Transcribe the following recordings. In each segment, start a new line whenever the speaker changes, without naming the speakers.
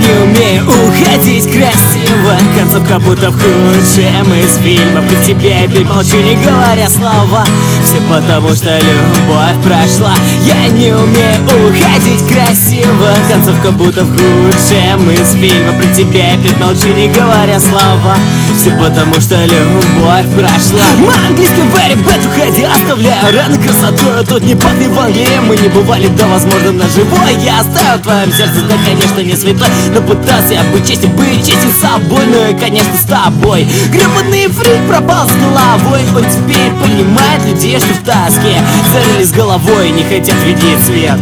не умею уходить красиво, концовка будто в худшем из фильма. При тебе опять молчу, не говоря слова. Все потому, что любовь прошла. Я не умею уходить красиво, концовка будто в худшем из фильма. При тебе опять молчу, не говоря слова. Все потому, что любовь прошла. My английский very bad, уходи, оставляю раны красотою. Тут не пахнет в Англии, мы не бывали, да возможно на живой. Я оставил в твоем сердце, да конечно не святой, но пытался быть честен с собой. Ну и конечно с тобой. Гребаный фрик пропал с головой. Он теперь понимает людей, что в тоске зарыли с головой, не хотят видеть свет.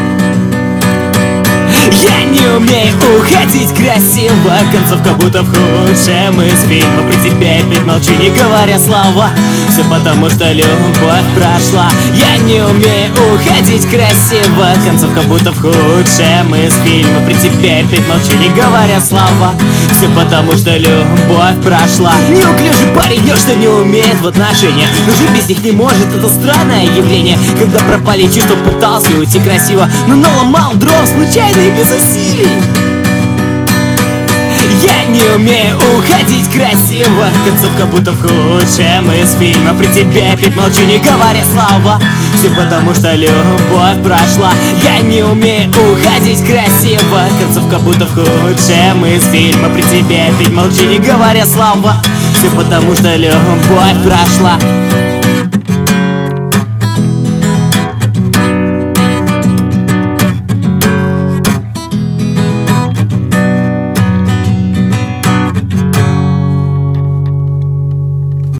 Я не умею уходить красиво, концовка будто в худшем из фильма. При тебе опять молчу, не говоря слова. Все потому, что любовь прошла. Я не умею уходить красиво, концовка будто в худшем из фильма. При тебе опять молчу, не говоря слова. Все потому, что любовь прошла. Неуклюжий парень, что не умеет в отношениях, но жить без них не может, это странное явление. Когда пропали чувства, пытался уйти красиво, но наломал дров случайно и без усилий. Я не умею уходить красиво, концовка будто в худшем из фильма. При тебе опять молчу, не говоря слова. Все потому, что любовь прошла. Я не умею уходить красиво, концовка будто в худшем из фильма. При тебе опять молчу, не говоря слова. Все потому, что любовь прошла.